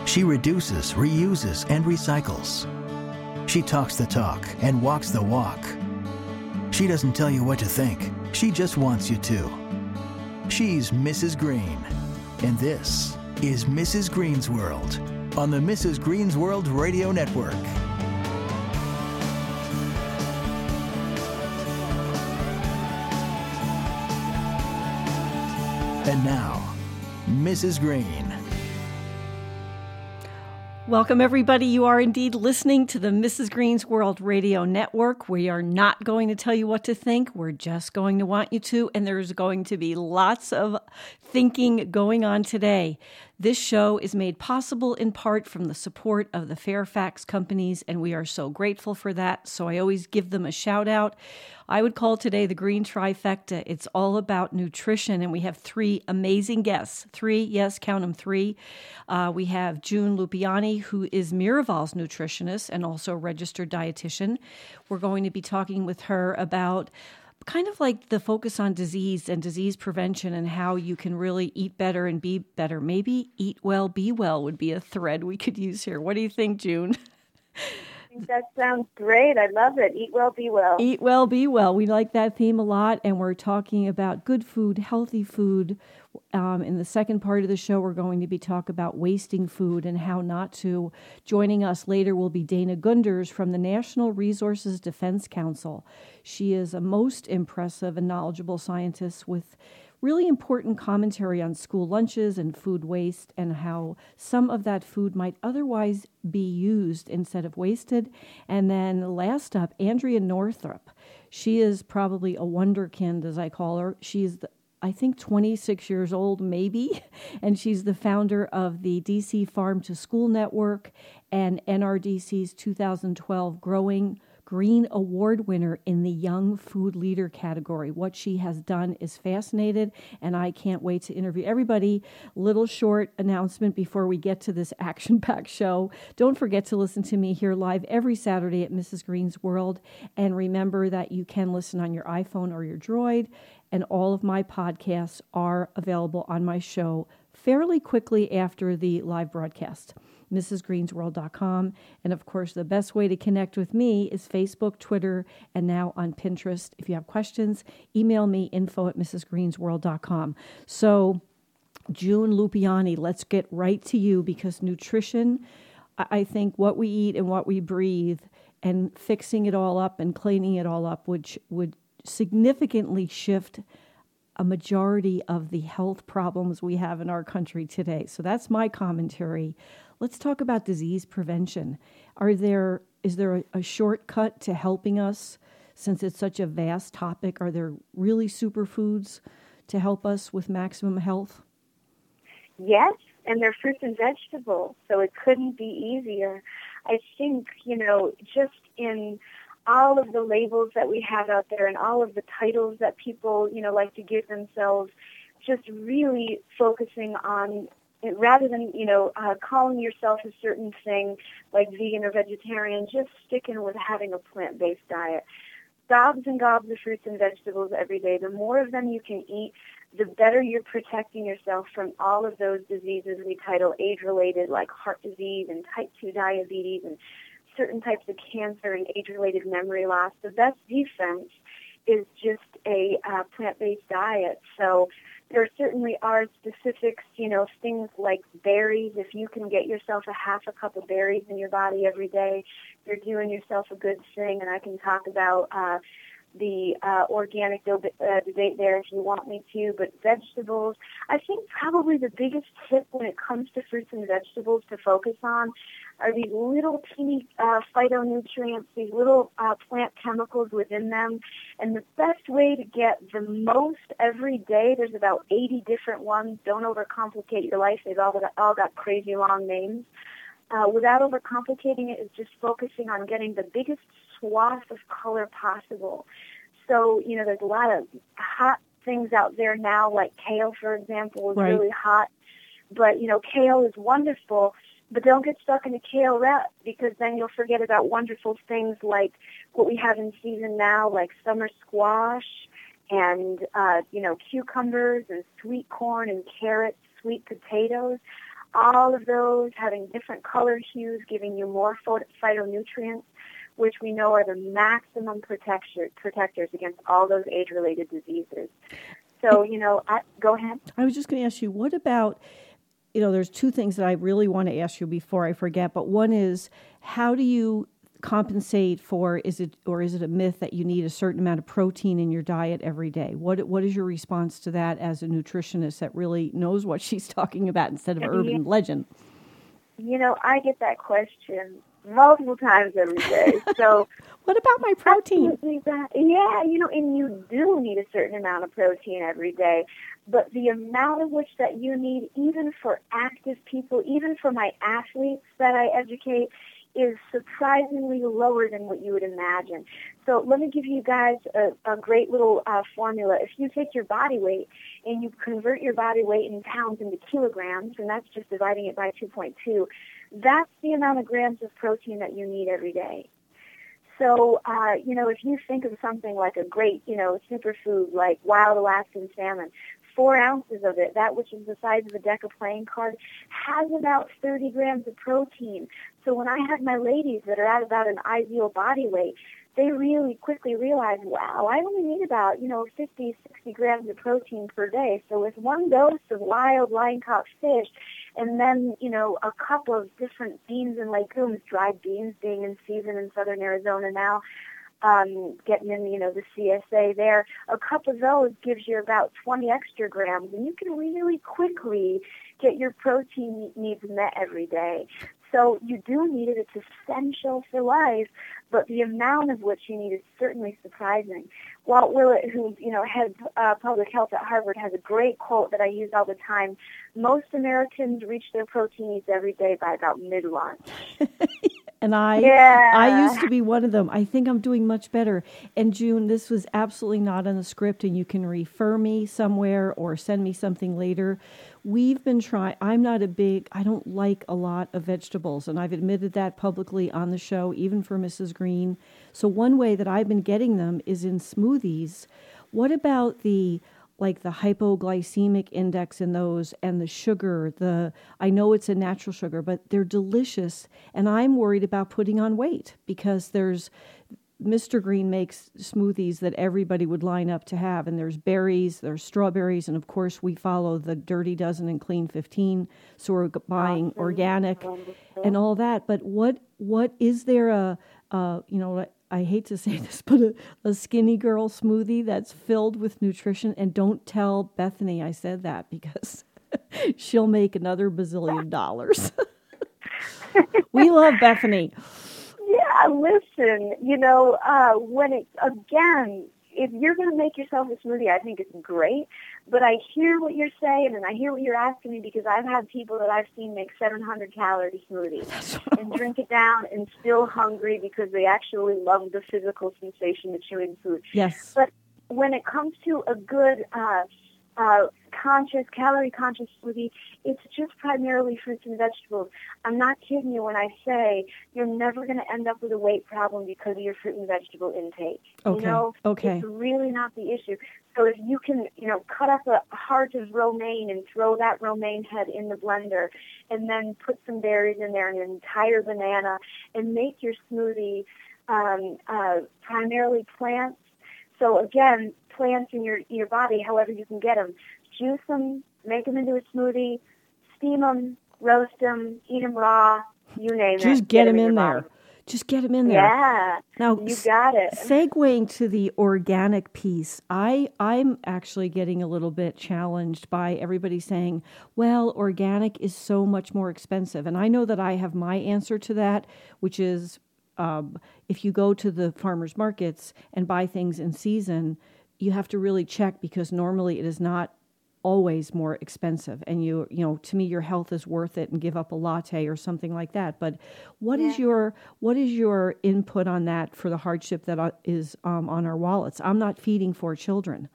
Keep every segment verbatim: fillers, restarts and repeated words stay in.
She reduces, reuses, and recycles. She talks the talk and walks the walk. She doesn't tell you what to think. She just wants you to. She's Missus Green. And this is Missus Green's World on the Missus Green's World Radio Network. And now, Missus Green. Welcome, everybody. You are indeed listening to the Missus Green's World Radio Network. We are not going to tell you what to think. We're just going to want you to, and there's going to be lots of thinking going on today. This show is made possible in part from the support of the Fairfax companies, and we are so grateful for that. So I always give them a shout out. I would call today the Green Trifecta. It's all about nutrition, and we have three amazing guests. Three, yes, count them three. Uh, we have June Lupiani, who is Miraval's nutritionist and also a registered dietitian. We're going to be talking with her about kind of like the focus on disease and disease prevention and how you can really eat better and be better. Maybe eat well, be well would be a thread we could use here. What do you think, June? I think that sounds great. I love it. Eat well, be well. Eat well, be well. We like that theme a lot, and we're talking about good food, healthy food. Um, in the second part of the show, we're going to be talking about wasting food and how not to. Joining us later will be Dana Gunders from the National Resources Defense Council. She is a most impressive and knowledgeable scientist with really important commentary on school lunches and food waste and how some of that food might otherwise be used instead of wasted. And then last up, Andrea Northrup. She is probably a wonderkind, as I call her. She's the I think twenty-six years old, maybe, and she's the founder of the D C Farm to School Network and N R D C's two thousand twelve Growing Green Award winner in the Young Food Leader category. What she has done is fascinating, and I can't wait to interview everybody. Little short announcement before we get to this action-packed show. Don't forget to listen to me here live every Saturday at Missus Green's World, and remember that you can listen on your iPhone or your Droid, and all of my podcasts are available on my show fairly quickly after the live broadcast. Missus Greens World dot com. And of course, the best way to connect with me is Facebook, Twitter, and now on Pinterest. If you have questions, email me, info at Missus Greens World dot com. So, June Lupiani, let's get right to you, because nutrition, I think what we eat and what we breathe and fixing it all up and cleaning it all up, which would significantly shift a majority of the health problems we have in our country today. So that's my commentary. Let's talk about disease prevention. Are there is there a, a shortcut to helping us, since it's such a vast topic? Are there really superfoods to help us with maximum health? Yes, and they're fruits and vegetables, so it couldn't be easier. I think, you know, just in all of the labels that we have out there and all of the titles that people, you know, like to give themselves, just really focusing on, rather than, you know, uh, calling yourself a certain thing like vegan or vegetarian, just sticking with having a plant-based diet. Gobs and gobs of fruits and vegetables every day. The more of them you can eat, the better you're protecting yourself from all of those diseases we title age-related, like heart disease and type two diabetes and certain types of cancer and age-related memory loss. The best defense is just a uh, plant-based diet. So there certainly are specifics, you know, things like berries. If you can get yourself a half a cup of berries in your body every day, you're doing yourself a good thing. And I can talk about uh, the uh, organic do- uh, debate there if you want me to. But vegetables, I think probably the biggest tip when it comes to fruits and vegetables to focus on are these little teeny uh, phytonutrients, these little uh, plant chemicals within them. And the best way to get the most every day, there's about eighty different ones. Don't overcomplicate your life. They've all got, all got crazy long names. Uh, without overcomplicating it, is just focusing on getting the biggest swath of color possible. So, you know, there's a lot of hot things out there now, like kale, for example, is right. really hot. But, you know, kale is wonderful. But don't get stuck in a kale rut, because then you'll forget about wonderful things like what we have in season now, like summer squash and, uh, you know, cucumbers and sweet corn and carrots, sweet potatoes. all of those having different color hues, giving you more pho- phytonutrients, which we know are the maximum protector, protectors against all those age-related diseases. So, you know, I, go ahead. I was just going to ask you, what about, you know, there's two things that I really want to ask you before I forget, but one is, how do you compensate for, is it, or is it a myth that you need a certain amount of protein in your diet every day? What What is your response to that as a nutritionist that really knows what she's talking about instead of urban Yeah. legend? You know, I get that question multiple times every day. So what about my protein? Absolutely that. Yeah, you know, and you do need a certain amount of protein every day, but the amount of which that you need, even for active people, even for my athletes that I educate, is surprisingly lower than what you would imagine. So let me give you guys a, a great little uh, formula. If you take your body weight and you convert your body weight in pounds into kilograms, and that's just dividing it by two point two, that's the amount of grams of protein that you need every day. So, uh, you know, if you think of something like a great, you know, superfood like wild Alaskan salmon, four ounces of it, that which is the size of a deck of playing cards, has about thirty grams of protein. So when I have my ladies that are at about an ideal body weight, they really quickly realize, wow, I only need about, you know, fifty, sixty grams of protein per day. So with one dose of wild line-caught fish and then, you know, a cup of different beans and legumes, dried beans being in season in southern Arizona now, um, getting in, you know, the C S A there, a cup of those gives you about twenty extra grams, and you can really quickly get your protein needs met every day. So you do need it. It's essential for life, but the amount of which you need is certainly surprising. Walt Willett, who, you know, heads uh, public health at Harvard, has a great quote that I use all the time. Most Americans reach their protein needs every day by about mid-lunch. And I yeah. I used to be one of them. I think I'm doing much better. And June, this was absolutely not on the script, and you can refer me somewhere or send me something later. We've been trying, I'm not a big, I don't like a lot of vegetables, and I've admitted that publicly on the show, even for Missus Green. So one way that I've been getting them is in smoothies. What about the like the hypoglycemic index in those and the sugar, the I know it's a natural sugar, but they're delicious. And I'm worried about putting on weight because there's Mister Green makes smoothies that everybody would line up to have. And there's berries, there's strawberries. And of course we follow the Dirty Dozen and Clean fifteen. So we're buying Awesome. organic Wonderful. and all that. But what, what is there a, uh, you know, I hate to say this, but a, a skinny girl smoothie that's filled with nutrition? And don't tell Bethany I said that because she'll make another bazillion dollars. We love Bethany. Yeah, listen, you know, uh, when it, again, if you're going to make yourself a smoothie, I think it's great. But I hear what you're saying, and I hear what you're asking me, because I've had people that I've seen make seven hundred calorie smoothies and drink it down and still hungry because they actually love the physical sensation of chewing food. Yes. But when it comes to a good uh, uh, conscious, calorie-conscious smoothie, it's just primarily fruits and vegetables. I'm not kidding you when I say you're never going to end up with a weight problem because of your fruit and vegetable intake. Okay. You know, okay. It's really not the issue. So if you can, you know, cut up a heart of romaine and throw that romaine head in the blender and then put some berries in there and an entire banana and make your smoothie um, uh, primarily plants. So again, plants in your your body, however you can get them. Juice them, make them into a smoothie, steam them, roast them, eat them raw, you name it. Just get, get them in, in there. Body. Just get them in there. Yeah, now, you got it. Segueing to the organic piece, I, I'm actually getting a little bit challenged by everybody saying, well, organic is so much more expensive. And I know that I have my answer to that, which is um, if you go to the farmers markets and buy things in season, you have to really check because normally it is not always more expensive, and you you know to me your health is worth it, and give up a latte or something like that. But what yeah. is your what is your input on that for the hardship that is um, on our wallets? I'm not feeding four children.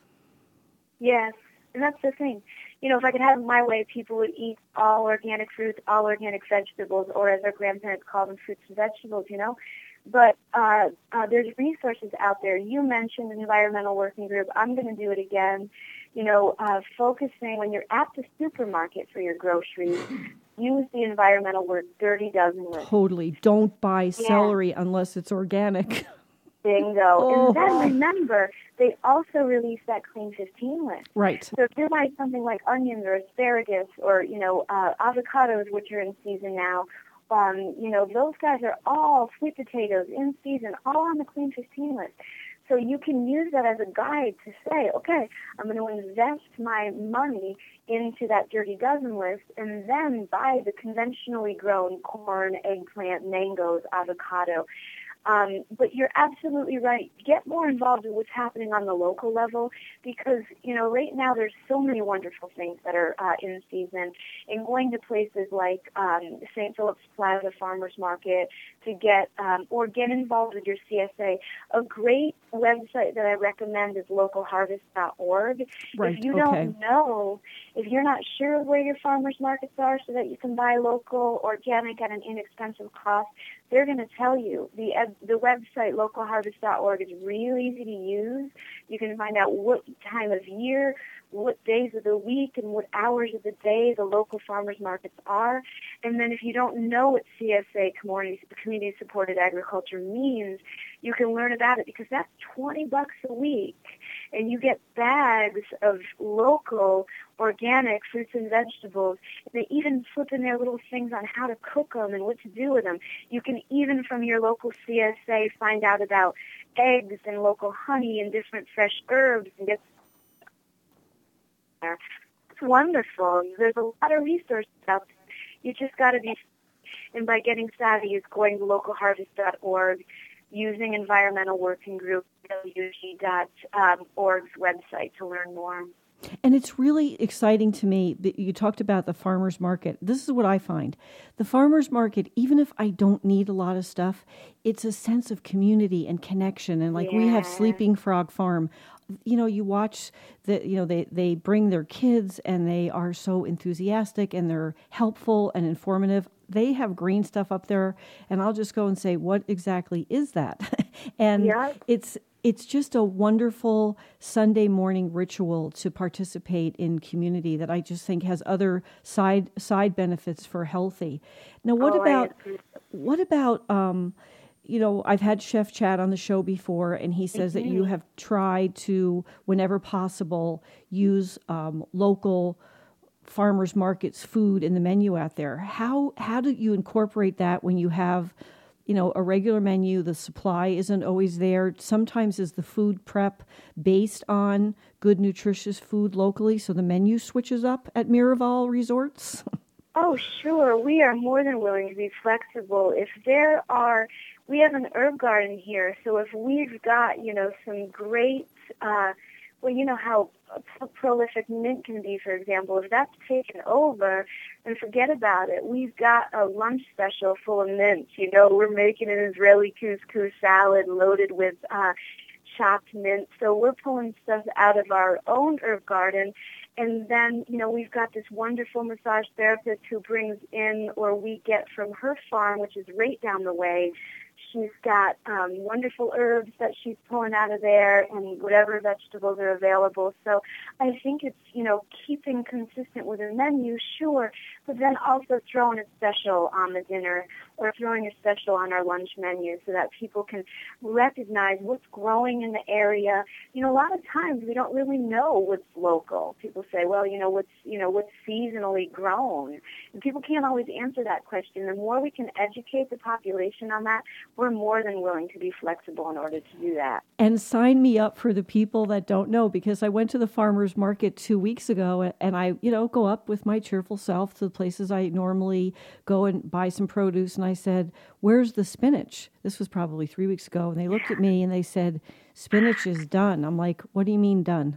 Yes, and that's the thing. You know, if I could have it my way, people would eat all organic fruits, all organic vegetables, or as our grandparents call them, fruits and vegetables. You know, But uh, uh, there's resources out there. You mentioned an environmental working group. I'm going to do it again. You know, uh, focusing when you're at the supermarket for your groceries, use the environmental work dirty dozen list. Totally. Don't buy celery yeah. unless it's organic. Bingo. Oh. And then remember, they also release that Clean fifteen list. Right. So if you buy something like onions or asparagus or, you know, uh, avocados, which are in season now, um, you know, those guys are all, sweet potatoes in season, all on the Clean fifteen list. So you can use that as a guide to say, okay, I'm going to invest my money into that dirty dozen list and then buy the conventionally grown corn, eggplant, mangoes, avocado. Um, but you're absolutely right. Get more involved in what's happening on the local level because, you know, right now there's so many wonderful things that are uh, in season. And going to places like um, Saint Philip's Plaza Farmers Market to get, um, or get involved with your C S A. A great website that I recommend is local harvest dot org. Right, if you okay. don't know, if you're not sure where your farmers markets are so that you can buy local, organic at an inexpensive cost, they're going to tell you. The the website, local harvest dot org, is really easy to use. You can find out what time of year, what days of the week, and what hours of the day the local farmers markets are. And then if you don't know what C S A, community-supported agriculture, means, you can learn about it because that's twenty bucks a week. And you get bags of local, organic fruits and vegetables. They even flip in their little things on how to cook them and what to do with them. You can even from your local C S A find out about eggs and local honey and different fresh herbs and get there. It's wonderful. There's a lot of resources out there. You just got to be, and by getting savvy is going to local harvest dot org, using Environmental Working Group, W G dot org's website to learn more. And it's really exciting to me that you talked about the farmer's market. This is what I find. The farmer's market, even if I don't need a lot of stuff, it's a sense of community and connection. And like yeah. we have Sleeping Frog Farm. You know, you watch the, you know, they, they bring their kids and they are so enthusiastic and they're helpful and informative. They have green stuff up there and I'll just go and say, what exactly is that? and yeah. it's It's just a wonderful Sunday morning ritual to participate in community that I just think has other side side benefits for healthy. Now, what oh, about what about um, you know, I've had Chef Chad on the show before, and he says mm-hmm. that you have tried to, whenever possible, use um, local farmers markets food in the menu out there. How how do you incorporate that when you have, you know, a regular menu? The supply isn't always there. Sometimes is the food prep based on good, nutritious food locally, so the menu switches up at Miraval Resorts? Oh, sure. We are more than willing to be flexible. If there are, we have an herb garden here, so if we've got, you know, some great, uh, well, you know how prolific mint can be, for example. If that's taken over, then forget about it. We've got a lunch special full of mints. You know, we're making an Israeli couscous salad loaded with uh, chopped mint. So we're pulling stuff out of our own herb garden. And then, you know, we've got this wonderful massage therapist who brings in, or we get from her farm, which is right down the way. She's got um, wonderful herbs that she's pulling out of there and whatever vegetables are available. So I think it's, you know, keeping consistent with the menu, sure, but then also throwing a special on the dinner or throwing a special on our lunch menu so that people can recognize what's growing in the area. You know, a lot of times we don't really know what's local. People say, well, you know, what's, you know, what's seasonally grown? And people can't always answer that question. The more we can educate the population on that, we're more than willing to be flexible in order to do that. And sign me up for the people that don't know, because I went to the farmer's market two weeks ago and I, you know, go up with my cheerful self to the places I normally go and buy some produce. And I said, where's the spinach? This was probably three weeks ago. And they looked at me and they said, spinach is done. I'm like, what do you mean done?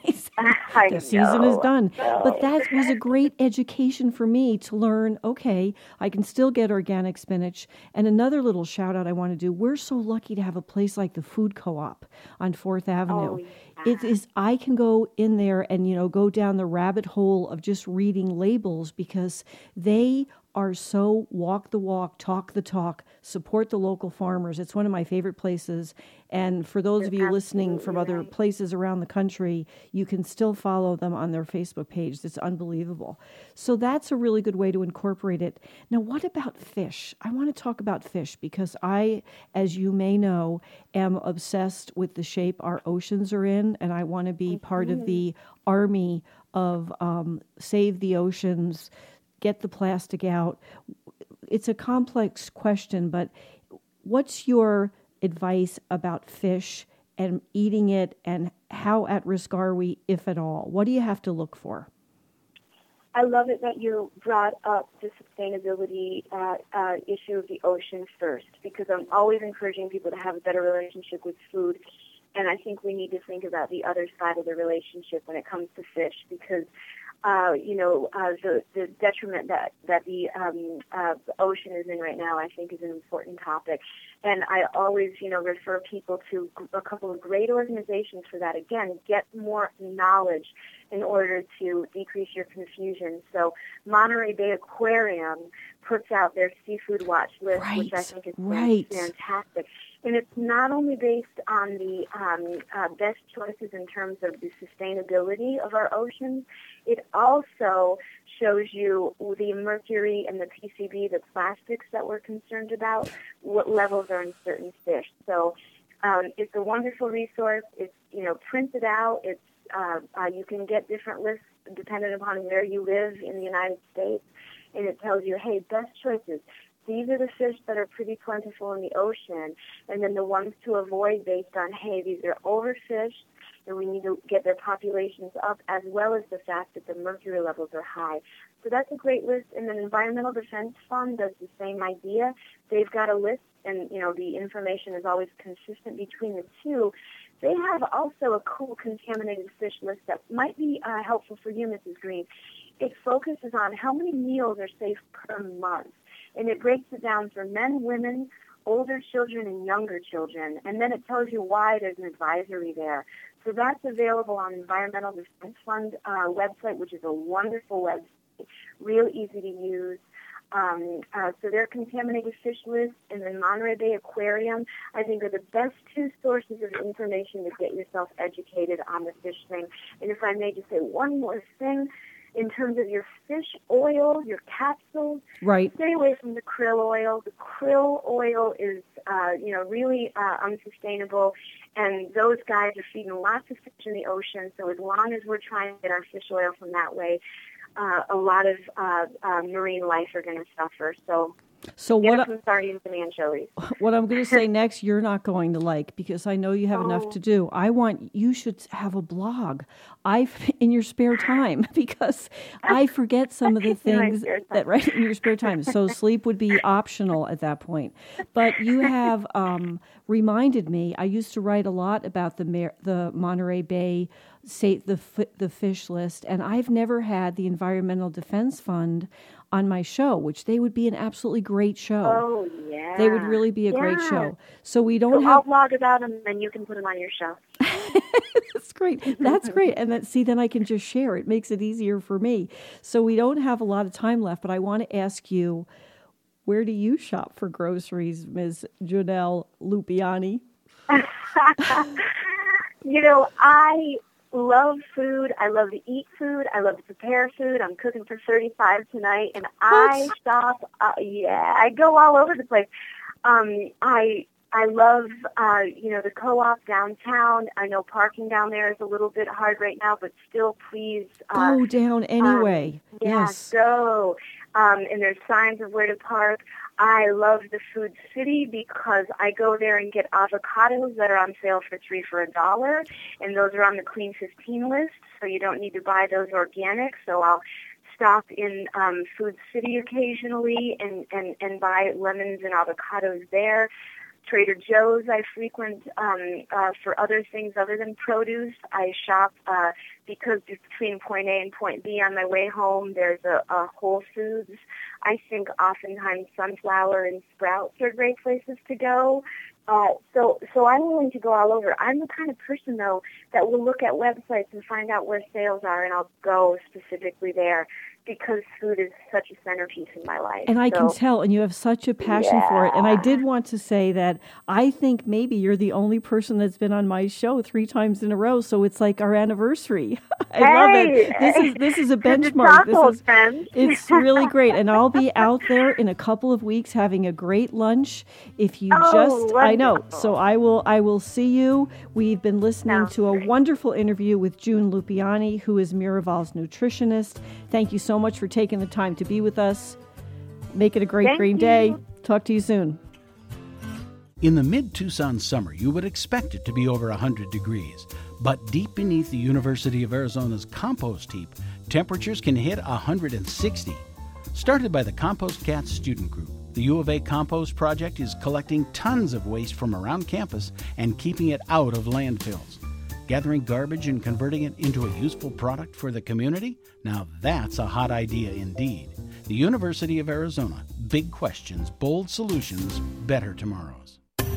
I the season know. is done. No. But that was a great education for me to learn, okay, I can still get organic spinach. And another little shout out I want to do, we're so lucky to have a place like the Food Co-op on fourth Avenue. Oh, yeah. It is, I can go in there and, you know, go down the rabbit hole of just reading labels because they are so walk the walk, talk the talk, support the local farmers. It's one of my favorite places. And for those of you listening from other places around the country, you can still follow them on their Facebook page. It's unbelievable. So that's a really good way to incorporate it. Now, what about fish? I want to talk about fish because I, as you may know, am obsessed with the shape our oceans are in, and I want to be part of the army of um, Save the Oceans, get the plastic out. It's a complex question, but what's your advice about fish and eating it, and how at risk are we, if at all? What do you have to look for? I love it that you brought up the sustainability uh, uh, issue of the ocean first, because I'm always encouraging people to have a better relationship with food. And I think we need to think about the other side of the relationship when it comes to fish, because, uh, you know, uh, the, the detriment that, that the, um, uh, the ocean is in right now, I think, is an important topic. And I always, you know, refer people to a couple of great organizations for that. Again, get more knowledge in order to decrease your confusion. So Monterey Bay Aquarium puts out their Seafood Watch list, right, which I think is right. fantastic. And it's not only based on the um, uh, best choices in terms of the sustainability of our oceans, it also shows you the mercury and the P C B, the plastics that we're concerned about, what levels are in certain fish. So um, it's a wonderful resource. It's, you know, printed out. It's uh, uh, you can get different lists depending upon where you live in the United States, and it tells you, hey, best choices. These are the fish that are pretty plentiful in the ocean, and then the ones to avoid based on, hey, these are overfished, and we need to get their populations up, as well as the fact that the mercury levels are high. So that's a great list, and the Environmental Defense Fund does the same idea. They've got a list, and, you know, the information is always consistent between the two. They have also a cool contaminated fish list that might be uh, helpful for you, Missus Green. It focuses on how many meals are safe per month. And it breaks it down for men, women, older children, and younger children. And then it tells you why there's an advisory there. So that's available on Environmental Defense Fund uh, website, which is a wonderful website, real easy to use. Um, uh, so their contaminated fish list and the Monterey Bay Aquarium, I think, are the best two sources of information to get yourself educated on the fish thing. And if I may just say one more thing, in terms of your fish oil, your capsules, right. Stay away from the krill oil. The krill oil is, uh, you know, really uh, unsustainable, and those guys are feeding lots of fish in the ocean. So as long as we're trying to get our fish oil from that way, uh, a lot of uh, uh, marine life are going to suffer. So. So Get what, some sardines and anchovies. What I'm going to say next, you're not going to like, because I know you have oh. enough to do. I want, you should have a blog I in your spare time, because I forget some of the things that right in your spare time. So sleep would be optional at that point. But you have um, reminded me, I used to write a lot about the Mar- the Monterey Bay, say the the fish list, and I've never had the Environmental Defense Fund on my show, which they would be an absolutely great show. Oh, yeah. They would really be a yeah. great show. So we don't so have... I'll blog about them, and you can put them on your show. That's great. That's great. And then, see, then I can just share. It makes it easier for me. So we don't have a lot of time left, but I want to ask you, where do you shop for groceries, Miz Janelle Lupiani? You know, I... love food. I love to eat food. I love to prepare food. I'm cooking for thirty-five tonight, and I shop. Uh, yeah, I go all over the place. Um, I I love uh, you know the co-op downtown. I know parking down there is a little bit hard right now, but still, please uh, go down anyway. Um, yeah, yes, go. Um, and there's signs of where to park. I love the Food City because I go there and get avocados that are on sale for three for a dollar, and those are on the Clean fifteen list, so you don't need to buy those organic. So I'll stop in um, Food City occasionally and, and, and buy lemons and avocados there. Trader Joe's I frequent um, uh, for other things other than produce. I shop uh, because between point A and point B on my way home, there's a, a Whole Foods. I think oftentimes Sunflower and Sprouts are great places to go. Uh, so, so I'm willing to go all over. I'm the kind of person, though, that will look at websites and find out where sales are, and I'll go specifically there because food is such a centerpiece in my life. And I so, can tell, and you have such a passion yeah. for it. And I did want to say that I think maybe you're the only person that's been on my show three times in a row, so it's like our anniversary. I hey, love it. This is this is a benchmark. This is, friends. It's really great. And I'll be out there in a couple of weeks having a great lunch. If you oh, just, wonderful. I know. So I will, I will see you. We've been listening Sounds to a great. wonderful interview with June Lupiani, who is Miraval's nutritionist. Thank you so much for taking the time to be with us. Make it a great Thank green you. day. Talk to you soon. In the mid-Tucson summer, you would expect it to be over one hundred degrees. But deep beneath the University of Arizona's compost heap, temperatures can hit one hundred sixty. Started by the Compost Cats student group, the U of A Compost Project is collecting tons of waste from around campus and keeping it out of landfills. Gathering garbage and converting it into a useful product for the community? Now that's a hot idea indeed. The University of Arizona. Big questions, bold solutions, better tomorrows.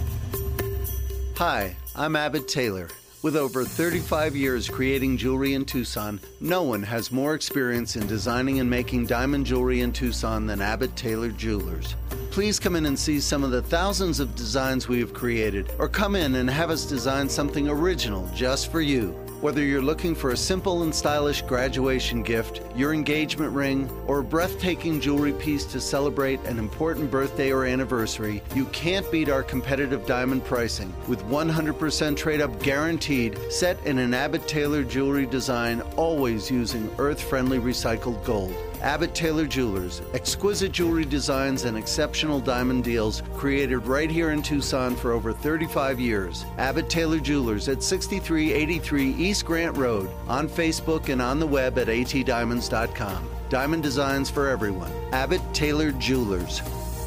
Hi, I'm Abbott Taylor. With over thirty-five years creating jewelry in Tucson, no one has more experience in designing and making diamond jewelry in Tucson than Abbott Taylor Jewelers. Please come in and see some of the thousands of designs we have created, or come in and have us design something original just for you. Whether you're looking for a simple and stylish graduation gift, your engagement ring, or a breathtaking jewelry piece to celebrate an important birthday or anniversary, you can't beat our competitive diamond pricing. With one hundred percent trade-up guaranteed, set in an Abbott Taylor jewelry design, always using earth-friendly recycled gold. Abbott Taylor Jewelers, exquisite jewelry designs and exceptional diamond deals created right here in Tucson for over thirty-five years. Abbott Taylor Jewelers at sixty-three eighty-three East Grant Road, on Facebook and on the web at a t diamonds dot com. Diamond designs for everyone. Abbott Taylor Jewelers.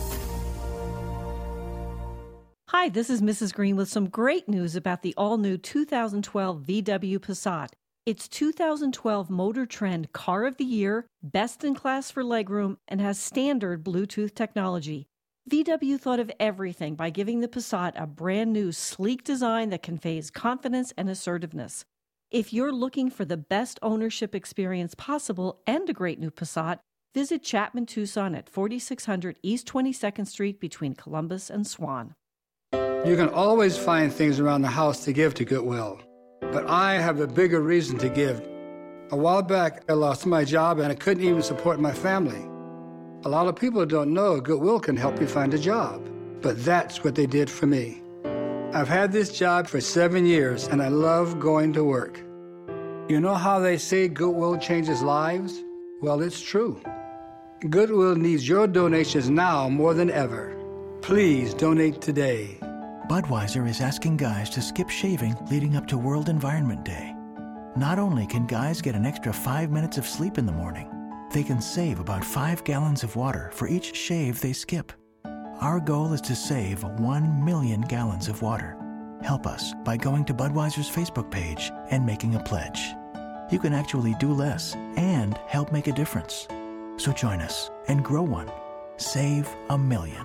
Hi, this is Missus Green with some great news about the all-new two thousand twelve V W Passat. It's two thousand twelve Motor Trend Car of the Year, best in class for legroom, and has standard Bluetooth technology. V W thought of everything by giving the Passat a brand new, sleek design that conveys confidence and assertiveness. If you're looking for the best ownership experience possible and a great new Passat, visit Chapman Tucson at forty-six hundred East twenty-second Street between Columbus and Swan. You can always find things around the house to give to Goodwill. But I have a bigger reason to give. A while back, I lost my job and I couldn't even support my family. A lot of people don't know Goodwill can help you find a job, but that's what they did for me. I've had this job for seven years and I love going to work. You know how they say Goodwill changes lives? Well, it's true. Goodwill needs your donations now more than ever. Please donate today. Budweiser is asking guys to skip shaving leading up to World Environment Day. Not only can guys get an extra five minutes of sleep in the morning, they can save about five gallons of water for each shave they skip. Our goal is to save one million gallons of water. Help us by going to Budweiser's Facebook page and making a pledge. You can actually do less and help make a difference. So join us and grow one. Save a million.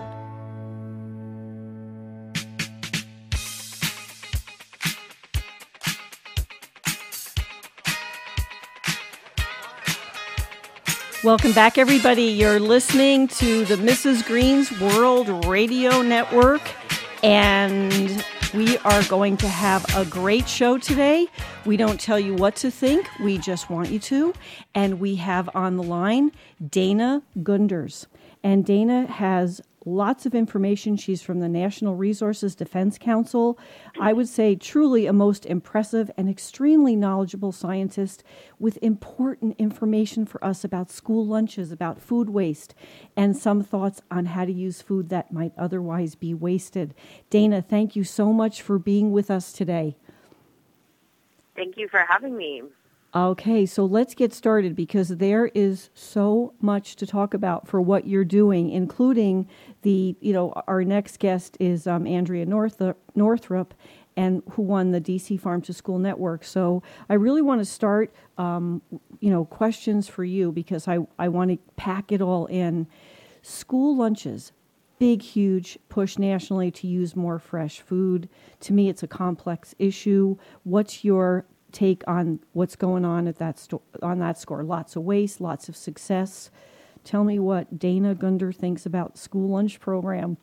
Welcome back, everybody. You're listening to the Missus Green's World Radio Network, and we are going to have a great show today. We don't tell you what to think. We just want you to. And we have on the line Dana Gunders. And Dana has lots of information. She's from the National Resources Defense Council. I would say truly a most impressive and extremely knowledgeable scientist with important information for us about school lunches, about food waste, and some thoughts on how to use food that might otherwise be wasted. Dana, thank you so much for being with us today. Thank you for having me. Okay, so let's get started because there is so much to talk about for what you're doing, including the, you know, our next guest is um, Andrea Northrop, Northrop, and who won the D C Farm to School Network. So I really want to start, um, you know, questions for you because I, I want to pack it all in. School lunches, big, huge push nationally to use more fresh food. To me, it's a complex issue. What's your take on what's going on at that sto- on that score? Lots of waste, lots of success. Tell me what Dana Gunder thinks about the school lunch program.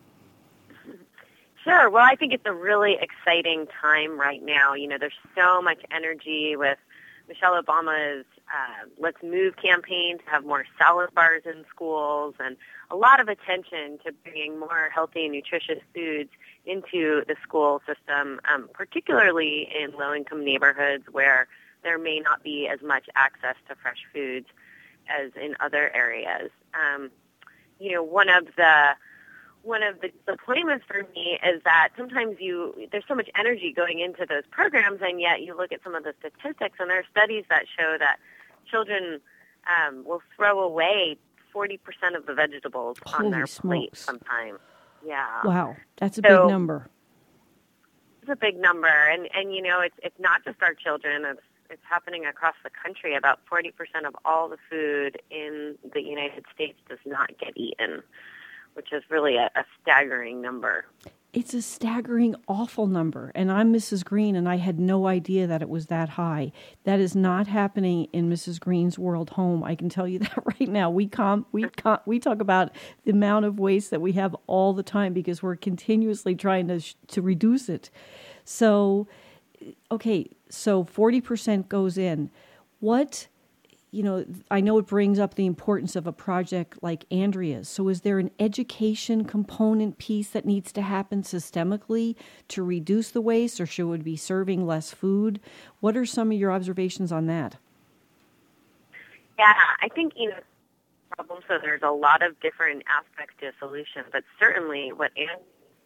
Sure. Well, I think it's a really exciting time right now. You know, there's so much energy with Michelle Obama's uh, Let's Move campaign to have more salad bars in schools and a lot of attention to bringing more healthy and nutritious foods into the school system, um, particularly in low-income neighborhoods where there may not be as much access to fresh foods as in other areas. Um, you know, one of the One of the disappointments for me is that sometimes you there's so much energy going into those programs, and yet you look at some of the statistics, and there are studies that show that children um, will throw away forty percent of the vegetables Holy on their smokes. plate sometimes. Yeah. Wow, that's a So- big number. It's a big number, and, and you know, it's it's not just our children. It's it's happening across the country. About forty percent of all the food in the United States does not get eaten, which is really a, a staggering number. It's a staggering, awful number. And I'm Missus Green, and I had no idea that it was that high. That is not happening in Missus Green's World Home. I can tell you that right now. We com- we com- we talk about the amount of waste that we have all the time because we're continuously trying to sh- to reduce it. So, okay, so forty percent goes in. What... You know, I know it brings up the importance of a project like Andrea's. So is there an education component piece that needs to happen systemically to reduce the waste, or should we be serving less food? What are some of your observations on that? Yeah, I think, you know, problem, so there's a lot of different aspects to a solution, but certainly what Andrea...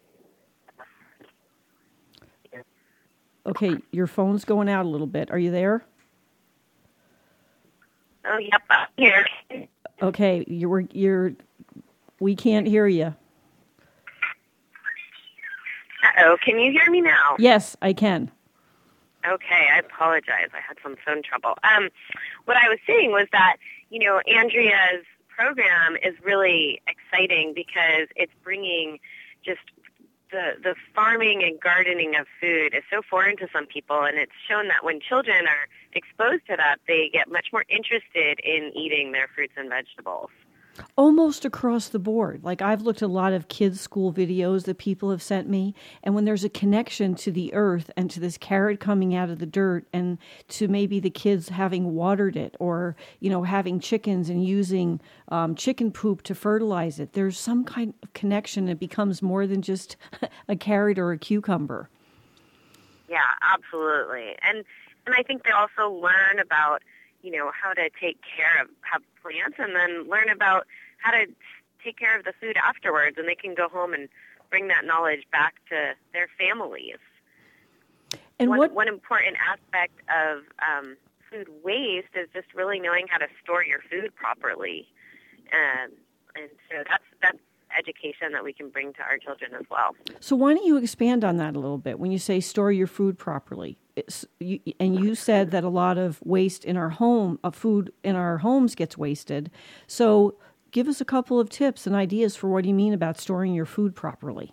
Okay, your phone's going out a little bit. Are you there? Oh, yep, I'm here. Okay, you're you're. We can't hear you. Uh-oh, can you hear me now? Yes, I can. Okay, I apologize. I had some phone trouble. Um, what I was saying was that, you know, Andrea's program is really exciting because it's bringing just the the farming and gardening of food is so foreign to some people, and it's shown that when children are exposed to that, they get much more interested in eating their fruits and vegetables. Almost across the board. Like I've looked at a lot of kids' school videos that people have sent me, and when there's a connection to the earth and to this carrot coming out of the dirt and to maybe the kids having watered it or, you know, having chickens and using um, chicken poop to fertilize it, there's some kind of connection. It becomes more than just a carrot or a cucumber. Yeah, absolutely. And and I think they also learn about, you know, how to take care of have plants, and then learn about how to take care of the food afterwards, and they can go home and bring that knowledge back to their families. And one, what one important aspect of um, food waste is just really knowing how to store your food properly, and and so that's that's education that we can bring to our children as well. So why don't you expand on that a little bit when you say store your food properly? It's, you, and you said that a lot of waste in our home, of food in our homes gets wasted. So give us a couple of tips and ideas for what you mean about storing your food properly.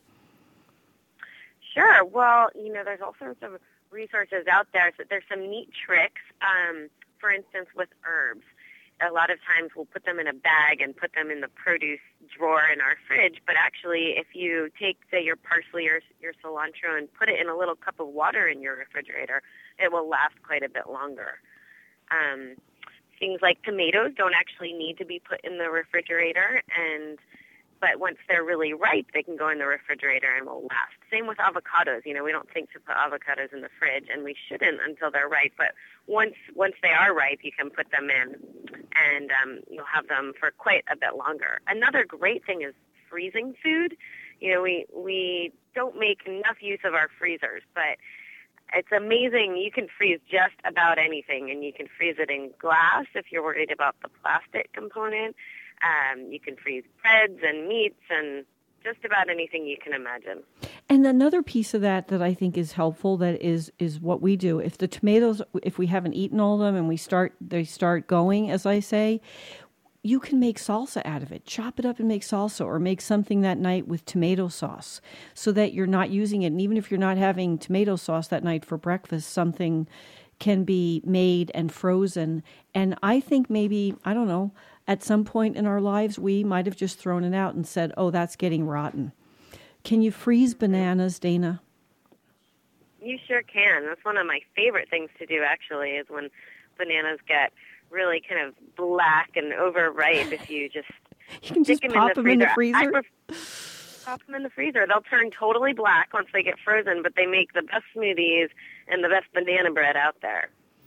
Sure. Well, you know, there's all sorts of resources out there. So there's some neat tricks, um, for instance, with herbs. A lot of times we'll put them in a bag and put them in the produce drawer in our fridge, but actually if you take, say, your parsley or your cilantro and put it in a little cup of water in your refrigerator, it will last quite a bit longer. Um, things like tomatoes don't actually need to be put in the refrigerator, and but once they're really ripe, they can go in the refrigerator and will last. Same with avocados. You know, we don't think to put avocados in the fridge, and we shouldn't until they're ripe. But once once they are ripe, you can put them in, and um, you'll have them for quite a bit longer. Another great thing is freezing food. You know, we we don't make enough use of our freezers, but it's amazing. You can freeze just about anything, and you can freeze it in glass if you're worried about the plastic component. Um, you can freeze breads and meats and just about anything you can imagine. And another piece of that that I think is helpful that is is what we do. If the tomatoes, if we haven't eaten all of them and we start, they start going, as I say, you can make salsa out of it. Chop it up and make salsa, or make something that night with tomato sauce so that you're not using it. And even if you're not having tomato sauce that night for breakfast, something can be made and frozen. And I think maybe, I don't know, at some point in our lives, we might have just thrown it out and said, oh, that's getting rotten. Can you freeze bananas, Dana? You sure can. That's one of my favorite things to do, actually, is when bananas get really kind of black and overripe. If you just you can just stick pop them in the them freezer. in the freezer. I pop them in the freezer. They'll turn totally black once they get frozen, but they make the best smoothies and the best banana bread out there.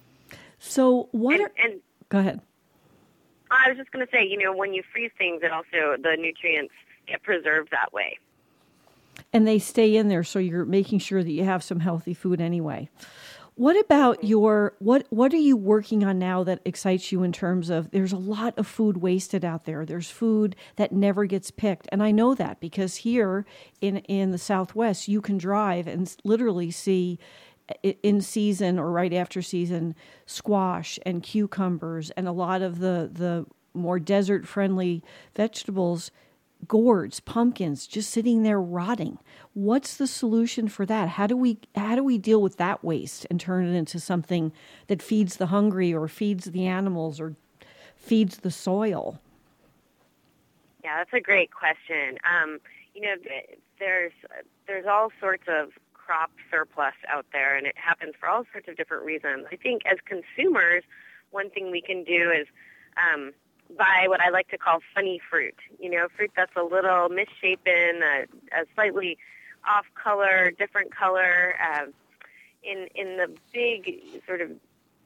So what? And, are, and go ahead. I was just going to say, you know, when you freeze things, it also the nutrients get preserved that way. And they stay in there, so you're making sure that you have some healthy food anyway. What about your, what what are you working on now that excites you in terms of, there's a lot of food wasted out there. There's food that never gets picked. And I know that because here in, in the Southwest, you can drive and literally see in season or right after season squash and cucumbers and a lot of the, the more desert-friendly vegetables, gourds, pumpkins, just sitting there rotting. What's the solution for that? How do we how do we deal with that waste and turn it into something that feeds the hungry or feeds the animals or feeds the soil? Yeah, that's a great question. Um, you know, there's there's all sorts of crop surplus out there, and it happens for all sorts of different reasons. I think as consumers, one thing we can do is um, buy what I like to call funny fruit. You know, fruit that's a little misshapen, a, a slightly off color, different color. Uh, in in the big sort of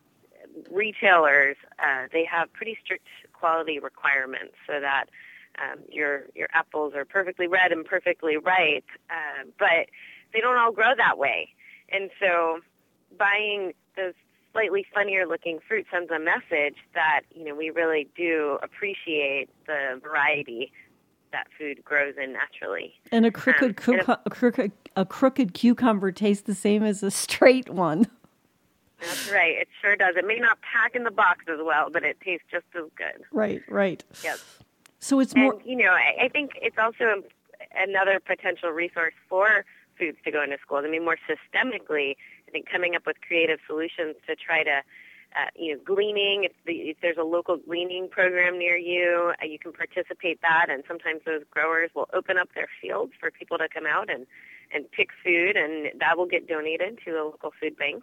retailers, uh, they have pretty strict quality requirements so that um, your your apples are perfectly red and perfectly ripe, uh, but they don't all grow that way. And so buying those slightly funnier looking fruit sends a message that, you know, we really do appreciate the variety that food grows in naturally. And a crooked, um, cu- a, a crooked a crooked cucumber tastes the same as a straight one. That's right. It sure does. It may not pack in the box as well, but it tastes just as good. Right, right. Yes. So it's and, more... you know, I, I think it's also another potential resource for foods to go into schools. I mean, more systemically, I think coming up with creative solutions to try to, uh, you know, gleaning, if, the, if there's a local gleaning program near you, uh, you can participate that, and sometimes those growers will open up their fields for people to come out and, and pick food, and that will get donated to a local food bank.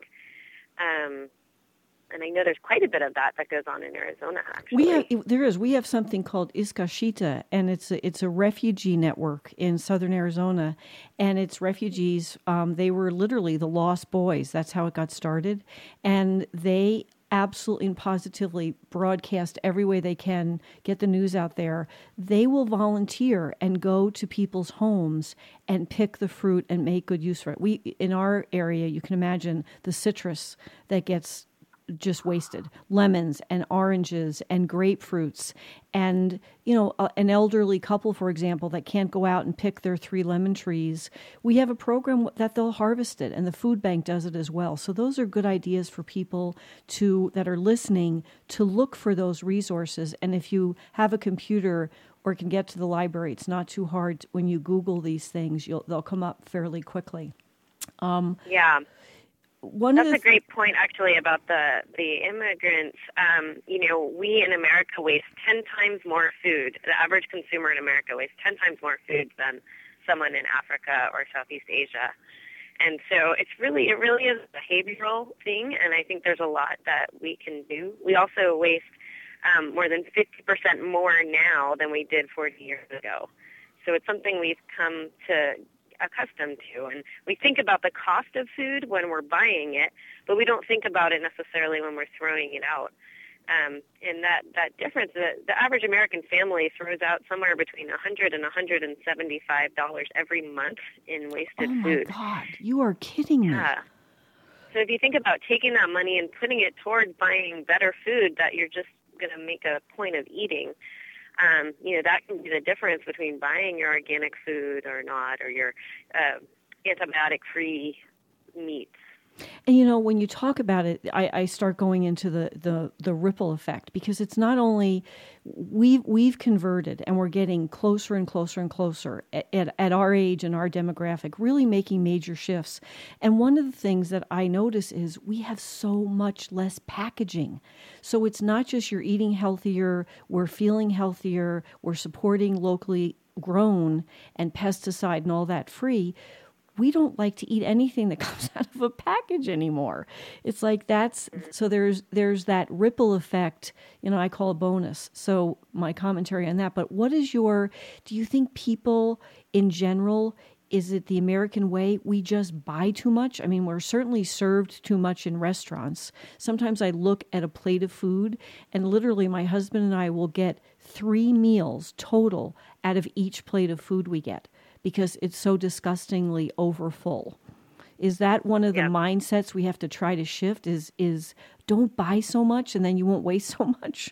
Um, and I know there's quite a bit of that that goes on in Arizona, actually. We have, there is. We have something called Iskashita, and it's a, it's a refugee network in southern Arizona. And it's refugees. Um, they were literally the Lost Boys. That's how it got started. And they absolutely and positively broadcast every way they can, get the news out there. They will volunteer and go to people's homes and pick the fruit and make good use for it. We, in our area, you can imagine the citrus that gets just wasted, lemons and oranges and grapefruits, and, you know, a, an elderly couple, for example, that can't go out and pick their three lemon trees. We have a program that they'll harvest it, and the food bank does it as well. So those are good ideas for people to that are listening to look for those resources. And if you have a computer or can get to the library, it's not too hard. When you Google these things, you'll they'll come up fairly quickly. Um, yeah. One That's of the a great point, actually, about the, the immigrants. Um, you know, we in America waste ten times more food. The average consumer in America wastes ten times more food than someone in Africa or Southeast Asia. And so it's really, it really is a behavioral thing, and I think there's a lot that we can do. We also waste um, more than fifty percent more now than we did forty years ago. So it's something we've come to accustomed to, and we think about the cost of food when we're buying it, but we don't think about it necessarily when we're throwing it out. Um, and that, that difference, the, the average American family throws out somewhere between one hundred dollars and one hundred seventy-five dollars every month in wasted oh my food. God, you are kidding me. Yeah. So if you think about taking that money and putting it toward buying better food that you're just going to make a point of eating, Um, you know, that can be the difference between buying your organic food or not, or your, uh, antibiotic-free meats. And, you know, when you talk about it, I, I start going into the, the, the ripple effect, because it's not only we've, we've converted and we're getting closer and closer and closer at, at, at our age and our demographic, really making major shifts. And one of the things that I notice is we have so much less packaging. So it's not just you're eating healthier, we're feeling healthier, we're supporting locally grown and pesticide and all that free. We don't like to eat anything that comes out of a package anymore. It's like that's, so there's there's that ripple effect, you know, I call a bonus. So my commentary on that. But what is your, do you think people in general, is it the American way? We just buy too much? I mean, we're certainly served too much in restaurants. Sometimes I look at a plate of food and literally my husband and I will get three meals total out of each plate of food we get, because it's so disgustingly overfull. Is that one of the yeah. mindsets we have to try to shift, is is don't buy so much and then you won't waste so much?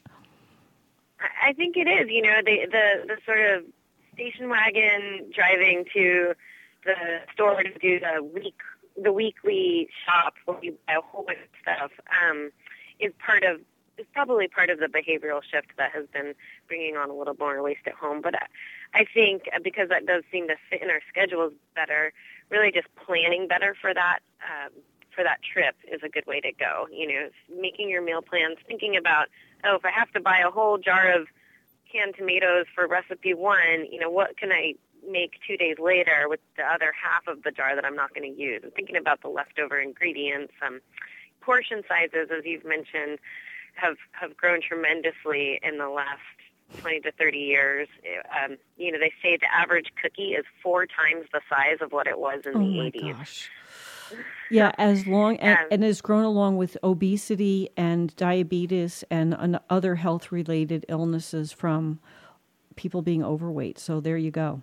I think it is. You know, the, the, the sort of station wagon driving to the store to do the week the weekly shop where you buy a whole bunch of stuff um, is part of is probably part of the behavioral shift that has been bringing on a little more waste at home. But I, I think because that does seem to fit in our schedules better, really just planning better for that um, for that trip is a good way to go. You know, making your meal plans, thinking about, oh, if I have to buy a whole jar of canned tomatoes for recipe one, you know, what can I make two days later with the other half of the jar that I'm not going to use? And thinking about the leftover ingredients, um, portion sizes, as you've mentioned, have, have grown tremendously in the last twenty to thirty years. Um, you know, they say the average cookie is four times the size of what it was in oh the my eighties. Gosh. Yeah, as long and, um, and has grown along with obesity and diabetes and, and other health-related illnesses from people being overweight. So there you go.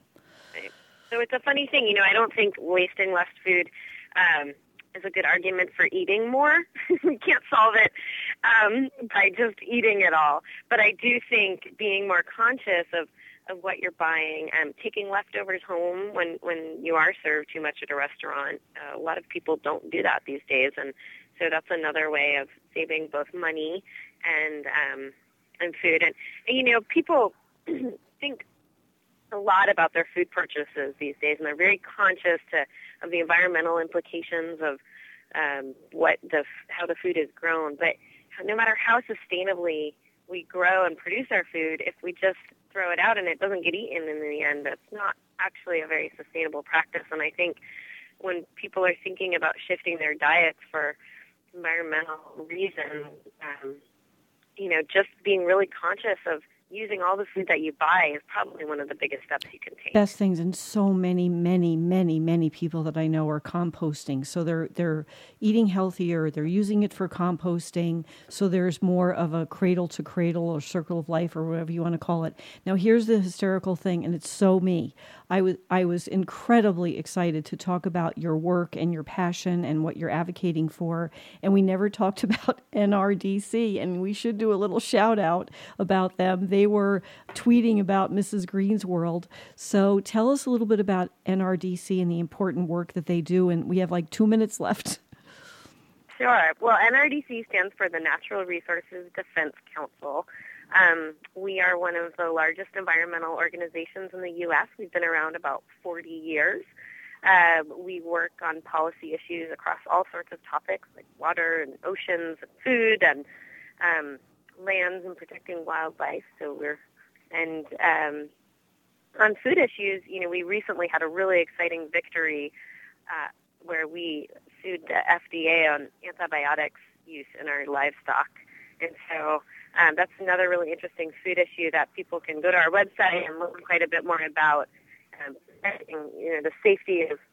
So it's a funny thing, you know. I don't think wasting less food um, is a good argument for eating more. We can't solve it um, by just eating it all. But I do think being more conscious of of what you're buying, and taking leftovers home when, when you are served too much at a restaurant. Uh, a lot of people don't do that these days, and so that's another way of saving both money and um, and food. And, and, you know, people think a lot about their food purchases these days, and they're very conscious to, of the environmental implications of um, what the how the food is grown. But no matter how sustainably we grow and produce our food, if we just throw it out and it doesn't get eaten in the end, that's not actually a very sustainable practice. And I think when people are thinking about shifting their diets for environmental reasons, um, you know, just being really conscious of using all the food that you buy is probably one of the biggest steps you can take. Best things, and so many, many, many, many people that I know are composting. So they're they're eating healthier. They're using it for composting. So there's more of a cradle to cradle or circle of life or whatever you want to call it. Now here's the hysterical thing, and it's so me. I was I was incredibly excited to talk about your work and your passion and what you're advocating for, and we never talked about N R D C, and we should do a little shout out about them. They were tweeting about Missus Green's World. So tell us a little bit about N R D C and the important work that they do, and we have like two minutes left. Sure. Well, N R D C stands for the Natural Resources Defense Council. Um, we are one of the largest environmental organizations in the U S We've been around about forty years. Uh, we work on policy issues across all sorts of topics like water and oceans and food and um, lands and protecting wildlife. So we're and um, on food issues, you know, we recently had a really exciting victory uh, where we sued the F D A on antibiotics use in our livestock. And so um, that's another really interesting food issue that people can go to our website and learn quite a bit more about, um, you know, the safety of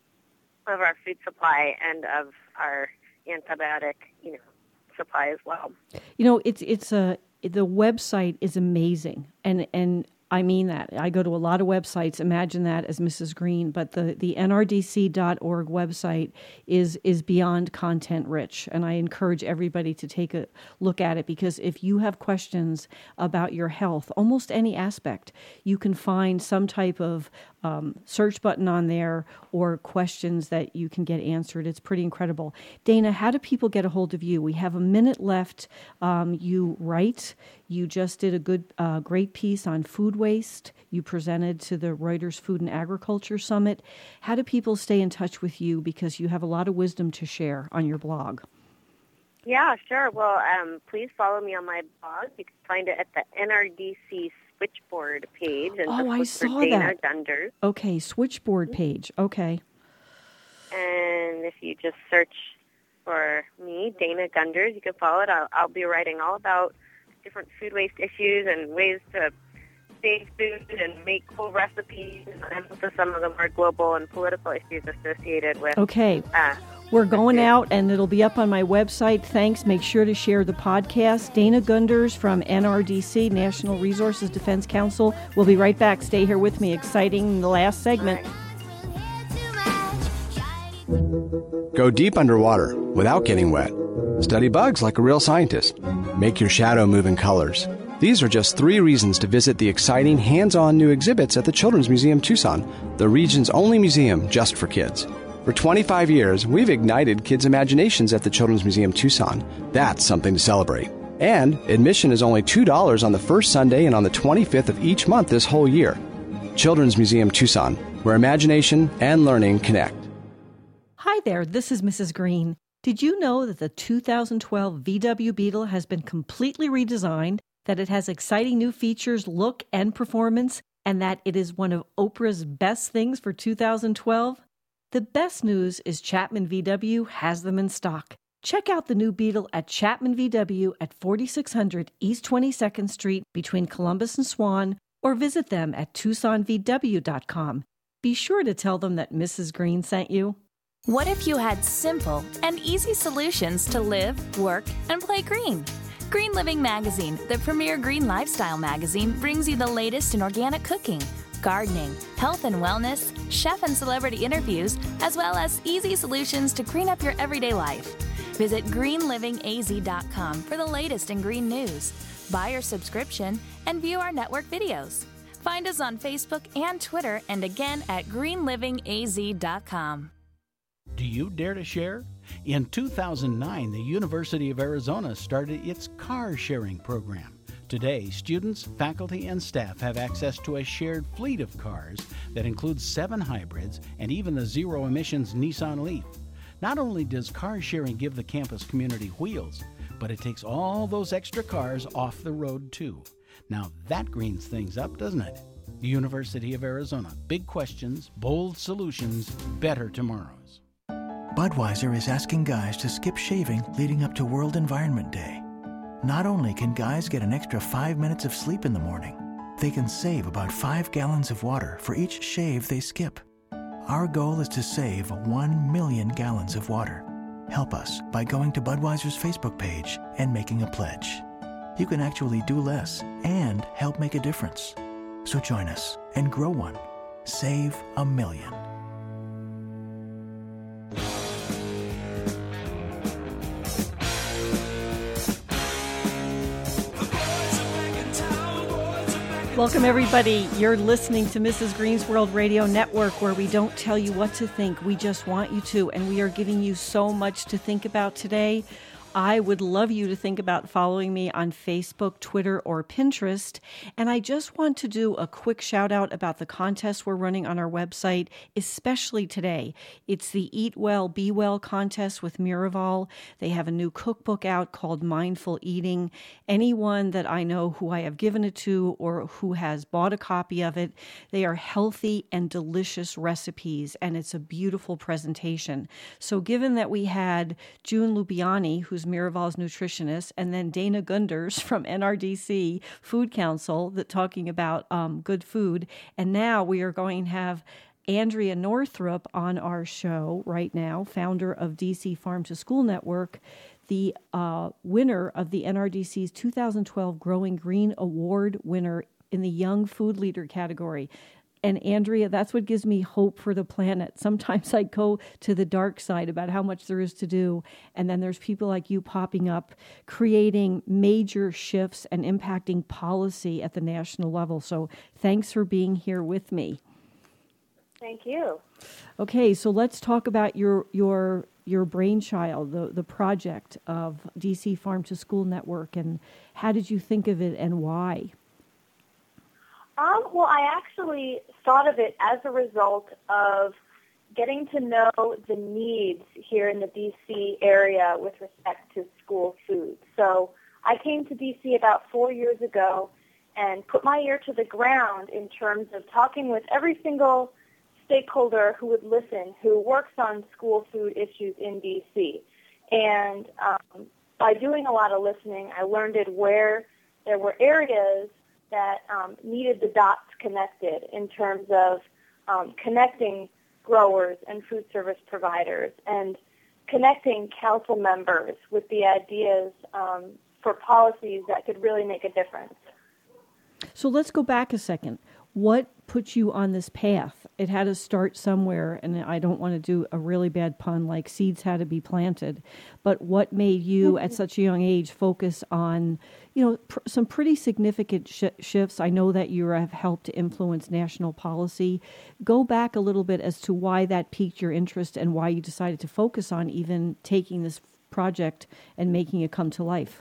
of our food supply and of our antibiotic, you know, supply as well. You know, it's it's a the website is amazing, and and I mean that. I go to a lot of websites. Imagine that as Missus Green. But the, the N R D C dot org website is is beyond content rich. And I encourage everybody to take a look at it, because if you have questions about your health, almost any aspect, you can find some type of um, search button on there or questions that you can get answered. It's pretty incredible. Dana, how do people get a hold of you? We have a minute left. Um, you write. You just did a good, uh, great piece on food waste. You presented to the Reuters Food and Agriculture Summit. How do people stay in touch with you? Because you have a lot of wisdom to share on your blog. Yeah, sure. Well, um, please follow me on my blog. You can find it at the N R D C Switchboard page. And oh, I saw for Dana that. Gunders. Okay, Switchboard page. Okay. And if you just search for me, Dana Gunders, you can follow it. I'll, I'll be writing all about different food waste issues and ways to save food and make cool recipes, and also some of the more global and political issues associated with. Okay. Uh, We're going out, and it'll be up on my website. Thanks. Make sure to share the podcast. Dana Gunders from N R D C, National Resources Defense Council. We'll be right back. Stay here with me. Exciting, the last segment. Go deep underwater without getting wet. Study bugs like a real scientist. Make your shadow move in colors. These are just three reasons to visit the exciting hands-on new exhibits at the Children's Museum Tucson, the region's only museum just for kids. For twenty-five years, we've ignited kids' imaginations at the Children's Museum Tucson. That's something to celebrate. And admission is only two dollars on the first Sunday and on the twenty-fifth of each month this whole year. Children's Museum Tucson, where imagination and learning connect. Hi there, this is Missus Green. Did you know that the two thousand twelve V W Beetle has been completely redesigned, that it has exciting new features, look, and performance, and that it is one of Oprah's best things for two thousand twelve? The best news is Chapman V W has them in stock. Check out the new Beetle at Chapman V W at forty-six hundred East twenty-second Street between Columbus and Swan, or visit them at tucson v w dot com. Be sure to tell them that Missus Green sent you. What if you had simple and easy solutions to live, work, and play green? Green Living Magazine, the premier green lifestyle magazine, brings you the latest in organic cooking, gardening, health and wellness, chef and celebrity interviews, as well as easy solutions to green up your everyday life. Visit green living a z dot com for the latest in green news. Buy your subscription and view our network videos. Find us on Facebook and Twitter, and again at green living a z dot com. Do you dare to share? In two thousand nine, the University of Arizona started its car sharing program. Today, students, faculty, and staff have access to a shared fleet of cars that includes seven hybrids and even the zero-emissions Nissan Leaf. Not only does car sharing give the campus community wheels, but it takes all those extra cars off the road too. Now that greens things up, doesn't it? The University of Arizona. Big questions, bold solutions, better tomorrows. Budweiser is asking guys to skip shaving leading up to World Environment Day. Not only can guys get an extra five minutes of sleep in the morning, they can save about five gallons of water for each shave they skip. Our goal is to save one million gallons of water. Help us by going to Budweiser's Facebook page and making a pledge. You can actually do less and help make a difference. So join us and grow one. Save a million. Welcome, everybody. You're listening to Missus Green's World Radio Network, where we don't tell you what to think. We just want you to, and we are giving you so much to think about today. I would love you to think about following me on Facebook, Twitter, or Pinterest. And I just want to do a quick shout out about the contest we're running on our website, especially today. It's the Eat Well, Be Well contest with Miraval. They have a new cookbook out called Mindful Eating. Anyone that I know who I have given it to or who has bought a copy of it, they are healthy and delicious recipes, and it's a beautiful presentation. So given that we had June Lubiani, who's Miraval's nutritionist, and then Dana Gunders from N R D C Food Council that talking about um, good food. And now we are going to have Andrea Northrup on our show right now, founder of D C Farm to School Network, the uh, winner of the N R D C's two thousand twelve Growing Green Award winner in the Young Food Leader category. And Andrea, that's what gives me hope for the planet. Sometimes I go to the dark side about how much there is to do, and then there's people like you popping up, creating major shifts and impacting policy at the national level. So thanks for being here with me. Thank you. Okay, so let's talk about your your your brainchild, the, the project of D C Farm to School Network, and how did you think of it and why? Um, well, I actually thought of it as a result of getting to know the needs here in the D C area with respect to school food. So I came to D C about four years ago and put my ear to the ground in terms of talking with every single stakeholder who would listen, who works on school food issues in D C. And um, by doing a lot of listening, I learned it where there were areas that um, needed the dots connected in terms of um, connecting growers and food service providers and connecting council members with the ideas um, for policies that could really make a difference. So let's go back a second. What put you on this path? It had to start somewhere, and I don't want to do a really bad pun like seeds had to be planted, but what made you at such a young age focus on, you know, pr- some pretty significant sh- shifts? I know that you have helped to influence national policy. Go back a little bit as to why that piqued your interest and why you decided to focus on even taking this project and making it come to life.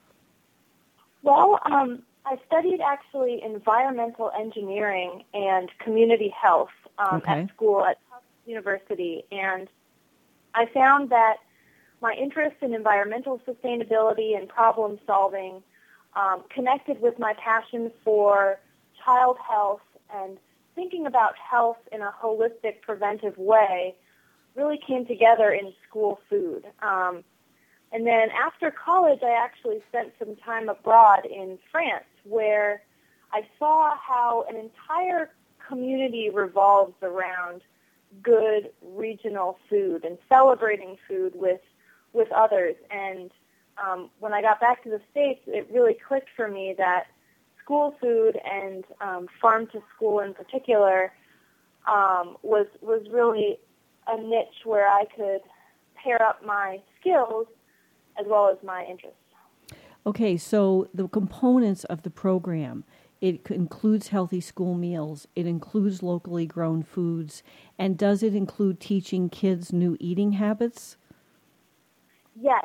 Well, um, I studied actually environmental engineering and community health um, okay. at school at Tufts University, and I found that my interest in environmental sustainability and problem solving um, connected with my passion for child health and thinking about health in a holistic, preventive way really came together in school food. Um, and then after college, I actually spent some time abroad in France, where I saw how an entire community revolves around good regional food and celebrating food with with others. And um, when I got back to the States, it really clicked for me that school food and um, farm to school in particular um, was was really a niche where I could pair up my skills as well as my interests. Okay, so the components of the program, it includes healthy school meals, it includes locally grown foods, and does it include teaching kids new eating habits? Yes.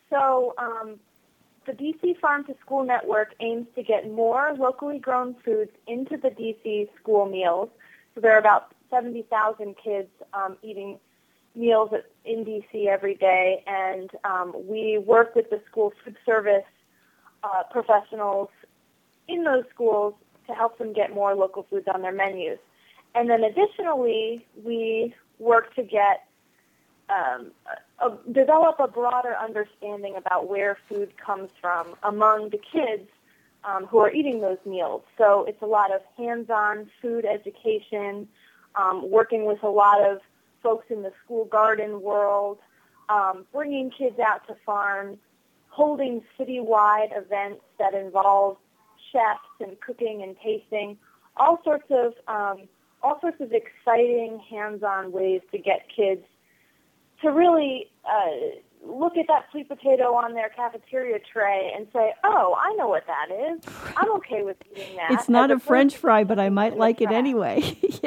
So um, the D C Farm to School Network aims to get more locally grown foods into the D C school meals. So there are about seventy thousand kids um, eating meals in D C every day, and um, we work with the school food service uh, professionals in those schools to help them get more local foods on their menus. And then additionally, we work to get um, a, a, develop a broader understanding about where food comes from among the kids um, who are eating those meals. So it's a lot of hands-on food education, um, working with a lot of folks in the school garden world, um, bringing kids out to farms, holding citywide events that involve chefs and cooking and tasting, all sorts of um, all sorts of exciting hands-on ways to get kids to really uh, look at that sweet potato on their cafeteria tray and say, "Oh, I know what that is. I'm okay with eating that." It's not a French fry, but I might like it anyway. Yeah.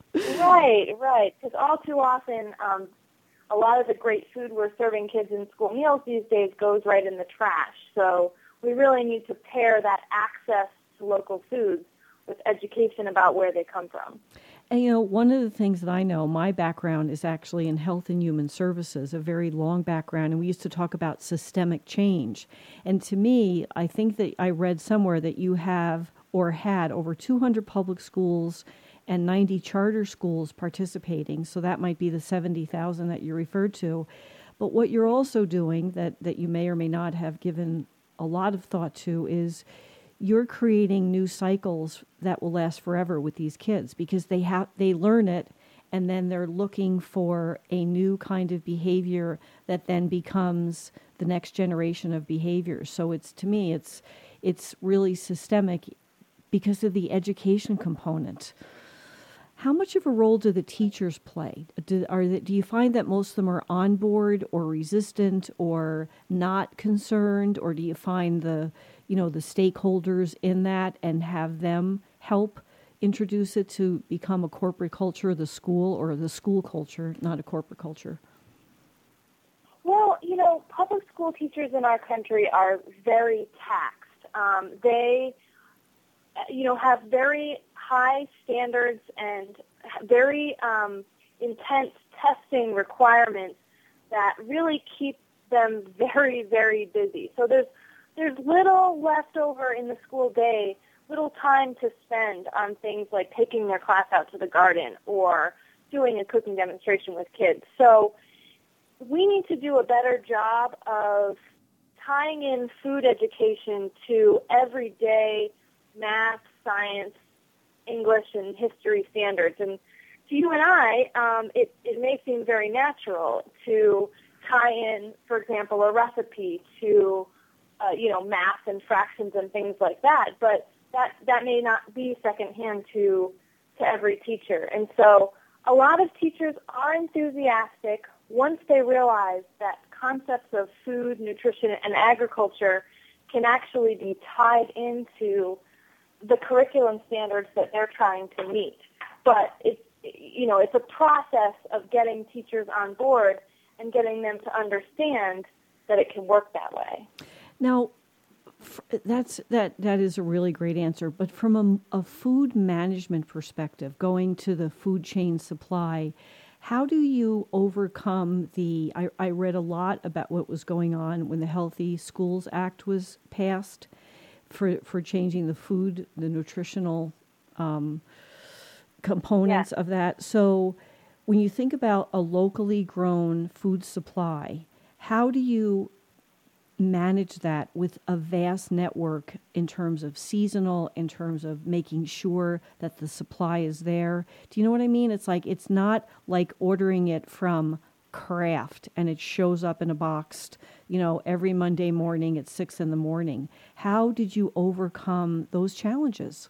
Right, right. Because all too often, um, a lot of the great food we're serving kids in school meals these days goes right in the trash. So we really need to pair that access to local foods with education about where they come from. And, you know, one of the things that I know, my background is actually in health and human services, a very long background, and we used to talk about systemic change. And to me, I think that I read somewhere that you have or had over two hundred public schools and ninety charter schools participating, so that might be the seventy thousand that you referred to. But what you're also doing that, that you may or may not have given a lot of thought to is you're creating new cycles that will last forever with these kids, because they have they learn it and then they're looking for a new kind of behavior that then becomes the next generation of behaviors. So it's, to me, it's it's really systemic because of the education component. How much of a role do the teachers play? Do, are the, do you find that most of them are on board or resistant or not concerned, or do you find the, you know, the stakeholders in that and have them help introduce it to become a corporate culture of the school, or the school culture, not a corporate culture? Well, you know, public school teachers in our country are very taxed. Um, they, you know, have very high standards and very um, intense testing requirements that really keep them very, very busy. So there's there's little left over in the school day, little time to spend on things like taking their class out to the garden or doing a cooking demonstration with kids. So we need to do a better job of tying in food education to everyday math, science, English, and history standards. And to you and I, um, it, it may seem very natural to tie in, for example, a recipe to, uh, you know, math and fractions and things like that. But that that may not be secondhand to to every teacher. And so a lot of teachers are enthusiastic once they realize that concepts of food, nutrition, and agriculture can actually be tied into the curriculum standards that they're trying to meet. But it's, you know, it's a process of getting teachers on board and getting them to understand that it can work that way. Now, that's that that is a really great answer. But from a, a food management perspective, going to the food chain supply, how do you overcome the, I, I read a lot about what was going on when the Healthy Schools Act was passed for for changing the food, the nutritional um, components yeah. of that. So when you think about a locally grown food supply, how do you manage that with a vast network in terms of seasonal, in terms of making sure that the supply is there? Do you know what I mean? It's like, it's not like ordering it from Kraft and it shows up in a box, you know, every Monday morning at six in the morning. How did you overcome those challenges?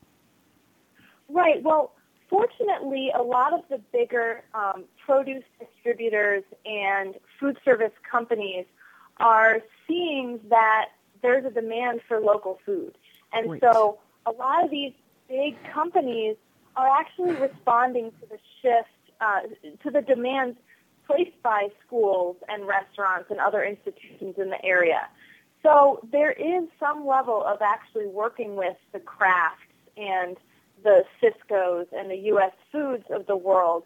Right. Well, fortunately, a lot of the bigger um, produce distributors and food service companies are seeing that there's a demand for local food. And Great. So a lot of these big companies are actually responding to the shift, uh, to the demands placed by schools and restaurants and other institutions in the area. So there is some level of actually working with the Krafts and the Sysco's and the U S Foods of the world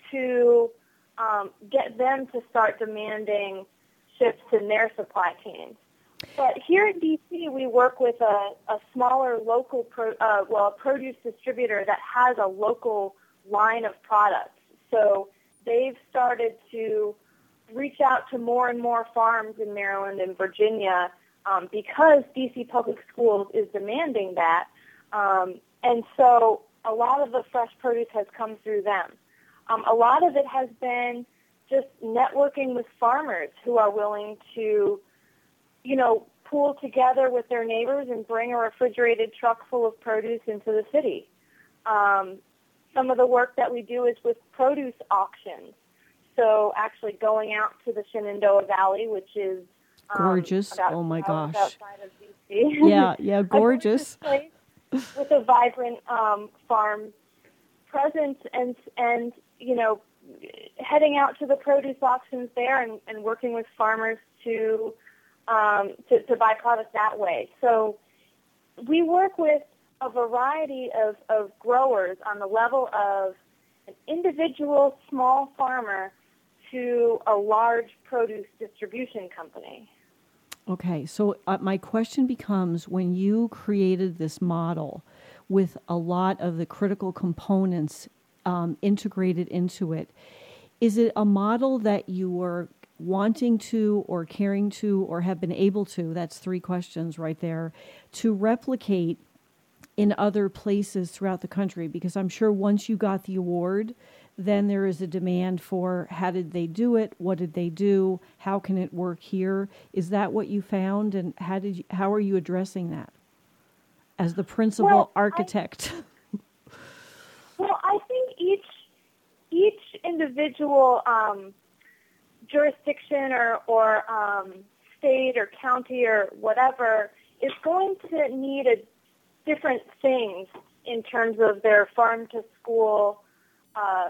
to um, get them to start demanding shifts in their supply chains. But here in D C, we work with a, a smaller local, pro, uh, well, a produce distributor that has a local line of products. So they've started to reach out to more and more farms in Maryland and Virginia um, because D C Public Schools is demanding that. Um, and so a lot of the fresh produce has come through them. Um, a lot of it has been just networking with farmers who are willing to, you know, pool together with their neighbors and bring a refrigerated truck full of produce into the city. Um, some of the work that we do is with produce auctions. So actually going out to the Shenandoah Valley, which is um, gorgeous. About oh my gosh. Outside of D C. Yeah, yeah, gorgeous. a gorgeous place with a vibrant um, farm presence and and you know, heading out to the produce auctions there and, and working with farmers to, um, to to buy product that way. So we work with a variety of, of growers on the level of an individual small farmer to a large produce distribution company. Okay, so uh, my question becomes, when you created this model with a lot of the critical components um, integrated into it, is it a model that you were wanting to or caring to or have been able to, that's three questions right there, to replicate in other places throughout the country? Because I'm sure once you got the award, then there is a demand for how did they do it, what did they do, how can it work here? Is that what you found, and how did you, how are you addressing that? as the principal well, architect? I, well, I think each each individual um, jurisdiction or, or um, state or county or whatever is going to need a different things in terms of their farm to school, uh,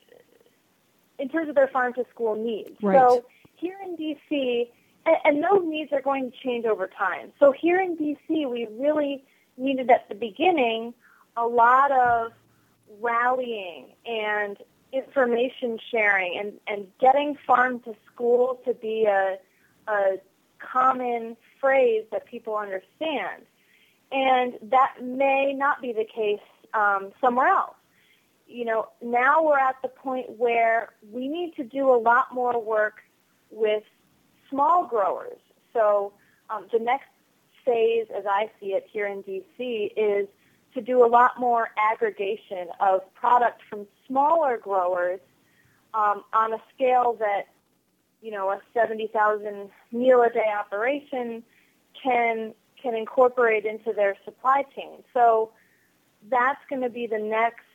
in terms of their farm to school needs. Right. So here in D C, and, and those needs are going to change over time. So here in D C, we really needed at the beginning a lot of rallying and information sharing and, and getting farm to school to be a, a common phrase that people understand. And that may not be the case um, somewhere else. You know, now we're at the point where we need to do a lot more work with small growers. So um, the next phase, as I see it here in D C, is to do a lot more aggregation of product from smaller growers um, on a scale that, you know, a seventy thousand meal a day operation can can incorporate into their supply chain. So that's going to be the next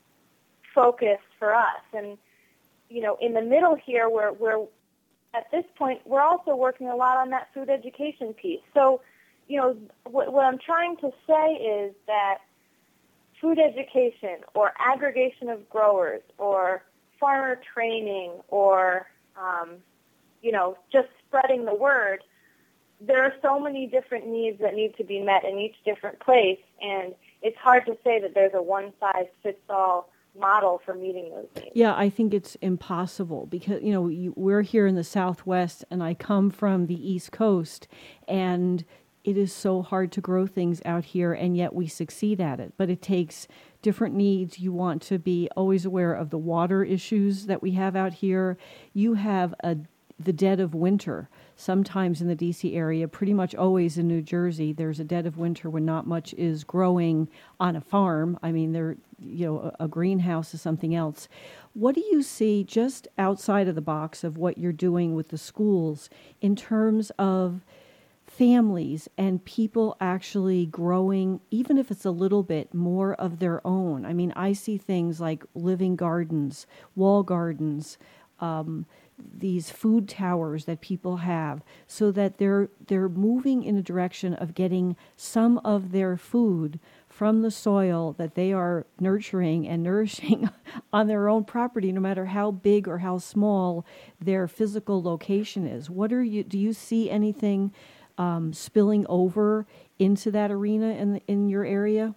focus for us. And, you know, in the middle here, we're, we're at this point, we're also working a lot on that food education piece. So, you know, what, what I'm trying to say is that food education or aggregation of growers or farmer training or, um, you know, just spreading the word, there are so many different needs that need to be met in each different place, and it's hard to say that there's a one-size-fits-all model for meeting those needs. Yeah, I think it's impossible because, you know, you, we're here in the Southwest, and I come from the East Coast, and it is so hard to grow things out here, and yet we succeed at it. But it takes different needs. You want to be always aware of the water issues that we have out here. You have a the dead of winter. Sometimes in the D C area, pretty much always in New Jersey, there's a dead of winter when not much is growing on a farm. I mean, there, you know, a, a greenhouse is something else. What do you see just outside of the box of what you're doing with the schools in terms of families and people actually growing, even if it's a little bit, more of their own? I mean, I see things like living gardens, wall gardens, um, these food towers that people have, so that they're they're moving in a direction of getting some of their food from the soil that they are nurturing and nourishing on their own property, no matter how big or how small their physical location is. What are you? Do you see anything um, spilling over into that arena in in your area?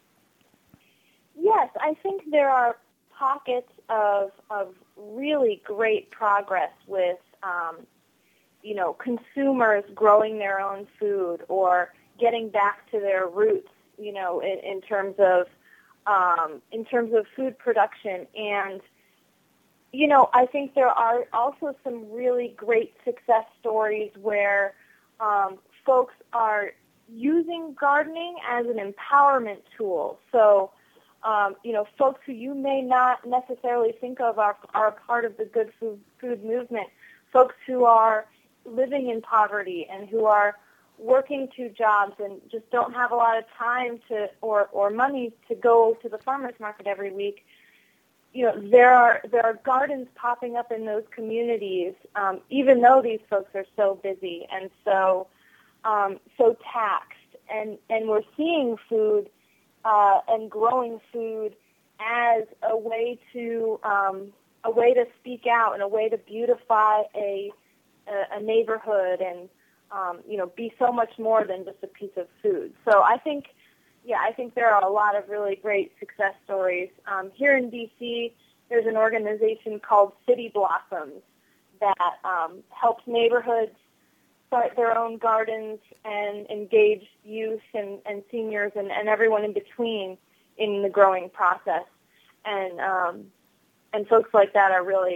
Yes, I think there are pockets of of really great progress with, um, you know, consumers growing their own food or getting back to their roots, you know, in, in terms of um, in terms of food production. And, you know, I think there are also some really great success stories where um, folks are using gardening as an empowerment tool. So, Um, you know, folks who you may not necessarily think of are, are a part of the good food, food movement, folks who are living in poverty and who are working two jobs and just don't have a lot of time to or, or money to go to the farmer's market every week. You know, there are there are gardens popping up in those communities, um, even though these folks are so busy and so um, so taxed, and, and we're seeing food Uh, and growing food as a way to um, a way to speak out and a way to beautify a a, a neighborhood and um, you know be so much more than just a piece of food. So I think, yeah, I think there are a lot of really great success stories. Um, here in D C, there's an organization called City Blossoms that um, helps neighborhoods start their own gardens and engage youth and, and seniors and, and everyone in between in the growing process. And um, and folks like that are really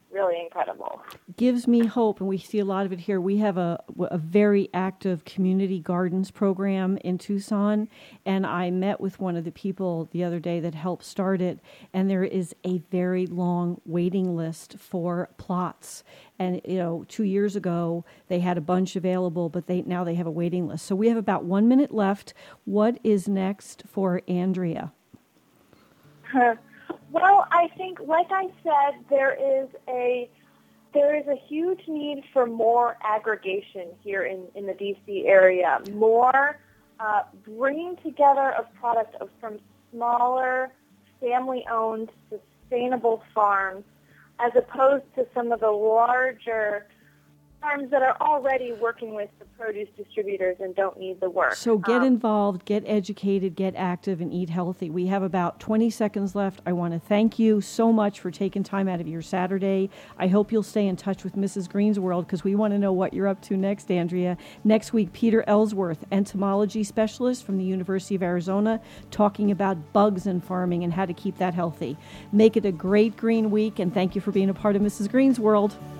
really incredible. Gives me hope, and we see a lot of it here. We have a, a very active community gardens program in Tucson, and I met with one of the people the other day that helped start it, and there is a very long waiting list for plots. And, you know, two years ago, they had a bunch available, but they now they have a waiting list. So we have about one minute left. What is next for Andrea? Well, I think, like I said, there is a there is a huge need for more aggregation here in, in the D C area, more uh, bringing together of product of, from smaller, family-owned, sustainable farms, as opposed to some of the larger farms that are already working with the produce distributors and don't need the work. So get um, involved, get educated, get active, and eat healthy. We have about twenty seconds left. I want to thank you so much for taking time out of your Saturday. I hope you'll stay in touch with Missus Green's World because we want to know what you're up to next, Andrea. Next week, Peter Ellsworth, entomology specialist from the University of Arizona, talking about bugs in farming and how to keep that healthy. Make it a great green week, and thank you for being a part of Missus Green's World.